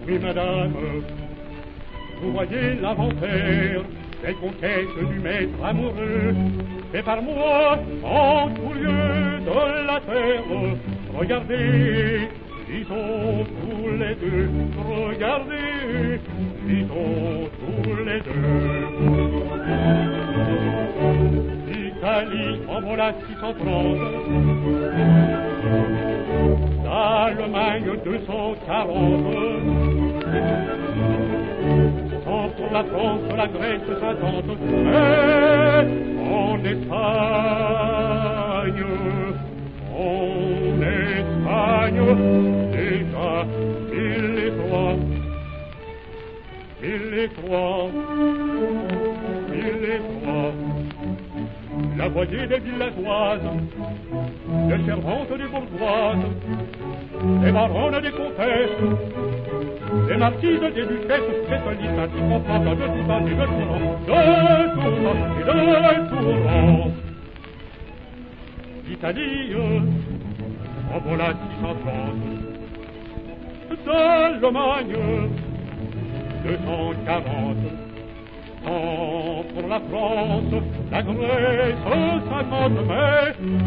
Oui, madame, vous voyez l'inventaire des conquêtes du maître amoureux, fait par moi en tout lieu de la terre. Regardez, lisons tous les deux, regardez, lisons tous les deux. L'Italie en voilà 630, l'Allemagne 240, entre la France, la Grèce 50, et en Espagne, déjà 1003, 1003, 1003. La moitié des villageoises, des servantes, des bourgeoises, des baronnes, des comtesses, des marquises, des duchesses, spécialistes, qui comprennent de tout temps et de tourment, et de tourment. L'Italie, en voilà 630, d'Allemagne, 240, pour la France, la Grèce, 50, mais